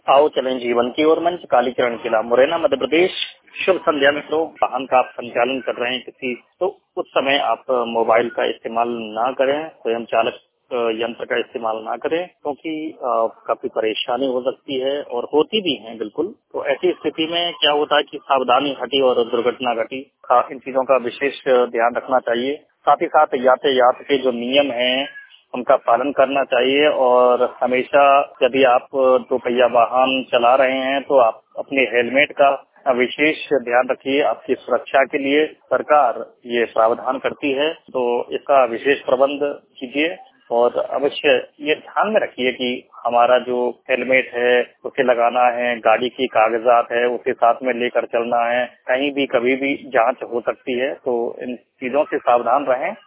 आओ चलें जीवन की ओर मंच कालीचरण किला मुरैना मध्य प्रदेश। शुभ संध्या मित्रों। वाहन का आप संचालन कर रहे हैं किसी तो उस समय आप मोबाइल का इस्तेमाल ना करें, स्वयं चालक यंत्र का इस्तेमाल ना करें, क्योंकि काफी परेशानी हो सकती है और होती भी है बिल्कुल। तो ऐसी स्थिति में क्या होता है कि सावधानी घटी और दुर्घटना घटी। इन चीजों का विशेष ध्यान रखना चाहिए। साथ ही साथ यातायात के जो नियम हैं उनका पालन करना चाहिए और हमेशा यदि आप दो पहिया वाहन चला रहे हैं तो आप अपने हेलमेट का विशेष ध्यान रखिए। आपकी सुरक्षा के लिए सरकार ये प्रावधान करती है, तो इसका विशेष प्रबंध कीजिए और अवश्य ये ध्यान में रखिए कि हमारा जो हेलमेट है उसे लगाना है, गाड़ी की कागजात है उसे साथ में लेकर चलना है। कहीं भी कभी भी जांच हो सकती है, तो इन चीजों से सावधान रहें।